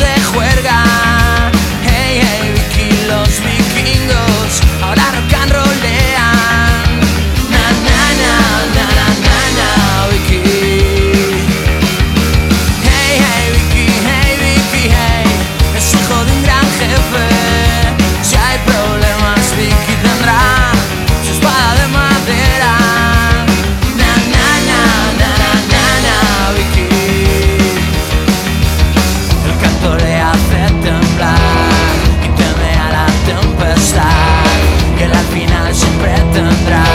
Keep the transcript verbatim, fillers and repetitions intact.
de juerga. Hey, hey, Vicky, los vikingos ahora rock and rollean. Na, na, na, na, na, na, na, Vicky. Hey, hey, Vicky, hey, Vicky, hey, es hijo de un gran jefe. Si hay problemas, Vicky tendrá su espada de madera. Na, na, na, na, na, na, na, Vicky. El canto le hace temblar y teme a la tempestad, que él al final siempre tendrá